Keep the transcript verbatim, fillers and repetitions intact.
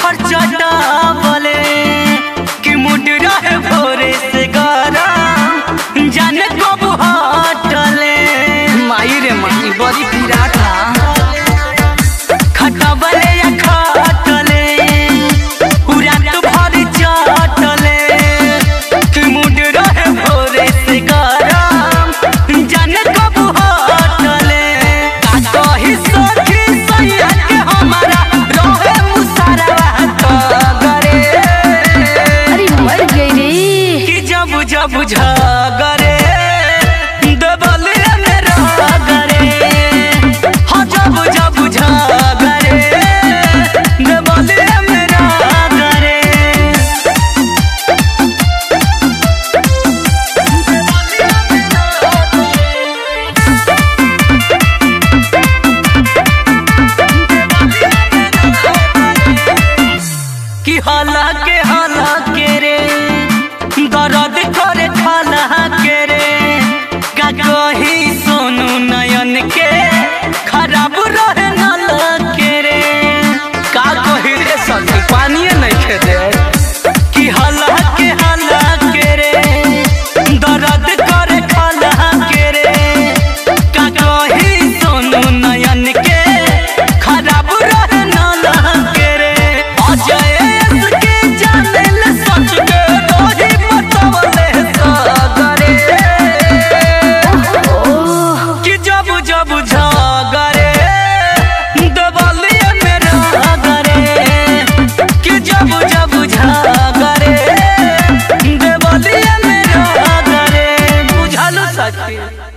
भर चटावले कि मुड रहे भोरे से गरम जाने कब हटले। माई रे माई बड़ी पीड़ा था खटबले या खटले रात भर चटले कि मुड रहे भोरे से गरम जाने कब हटले। का कही सखी सैया के हमारा रहे मुसरवा तगरे। अरे मर गई रे कि जब जब झगरे दबले मेरा गरे। हाँ जब जब झगरे दबले मेरा गरे। कि हाला के हाला के रे दर्द करे खाला के रे। का कही सोनू नयन के खराब रहे नल के रे। का कही रे सखी पानी नहीं खेदे कि हाला के हाला के रे दर्द करे खाला के रे। का कही सोनू नयन के खराब रहे नल के रे। अजय के जानल सच के रोही बतावले सगरे। कि जब जब झगरे दबलिए मेरा गरे। कि जब जब झगरे दबलिए मेरा गरे। बुझल सखी।